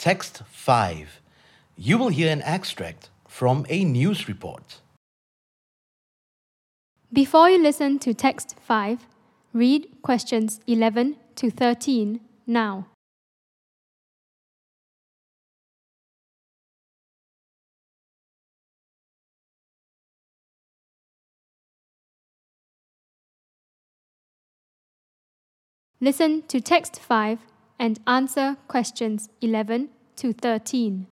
Text 5. You will hear an extract from a news report. Before you listen to text 5, read questions 11 to 13 now. Listen to text 5 and answer questions 11 to 13.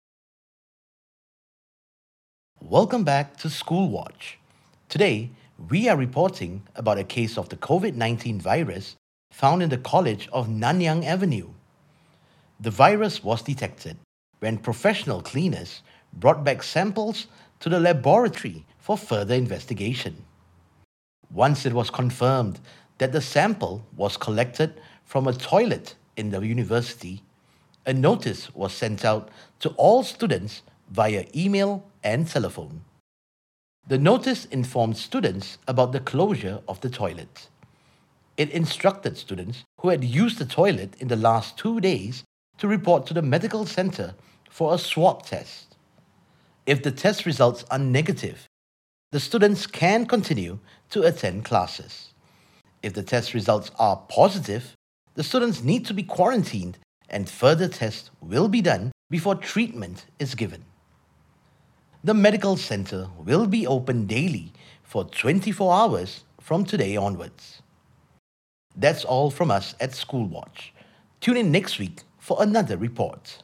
Welcome back to School Watch. Today, we are reporting about a case of the COVID-19 virus found in the College of Nanyang Avenue. The virus was detected when professional cleaners brought back samples to the laboratory for further investigation. Once it was confirmed that the sample was collected from a toilet in the university, a notice was sent out to all students via email and telephone. The notice informed students about the closure of the toilet. It instructed students who had used the toilet in the last 2 days to report to the medical center for a swab test. If the test results are negative, the students can continue to attend classes. If the test results are positive, the students need to be quarantined and further tests will be done before treatment is given. The medical center will be open daily for 24 hours from today onwards. That's all from us at School Watch. Tune in next week for another report.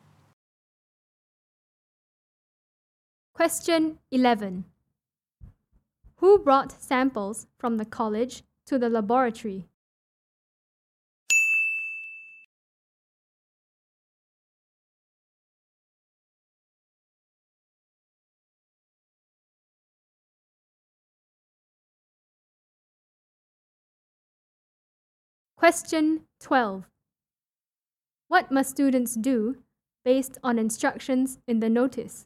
Question 11. Who brought samples from the college to the laboratory? Question 12. What must students do based on instructions in the notice?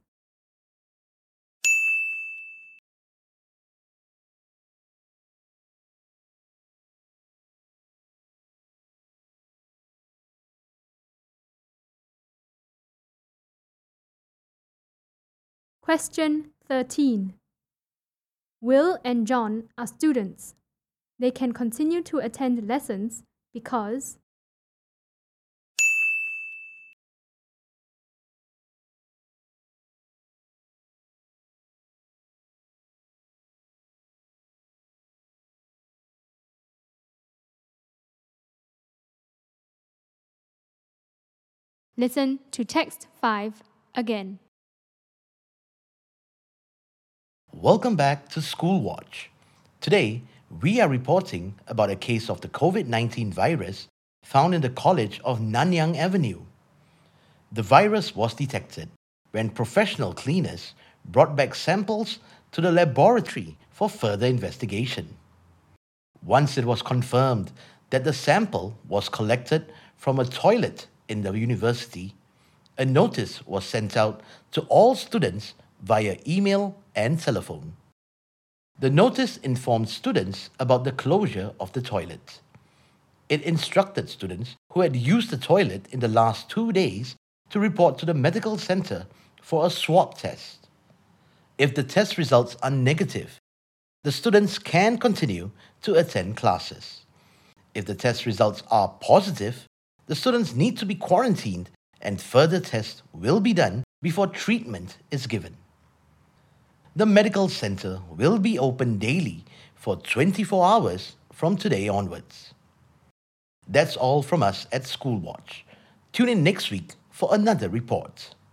Question 13. Will and John are students. They can continue to attend lessons because Listen to text 5 again. Welcome back to School Watch. Today, we are reporting about a case of the COVID-19 virus found in the College of Nanyang Avenue. The virus was detected when professional cleaners brought back samples to the laboratory for further investigation. Once it was confirmed that the sample was collected from a toilet in the university, a notice was sent out to all students via email and telephone. The notice informed students about the closure of the toilet. It instructed students who had used the toilet in the last 2 days to report to the medical center for a swab test. If the test results are negative, the students can continue to attend classes. If the test results are positive, the students need to be quarantined and further tests will be done before treatment is given. The medical center will be open daily for 24 hours from today onwards. That's all from us at School Watch. Tune in next week for another report.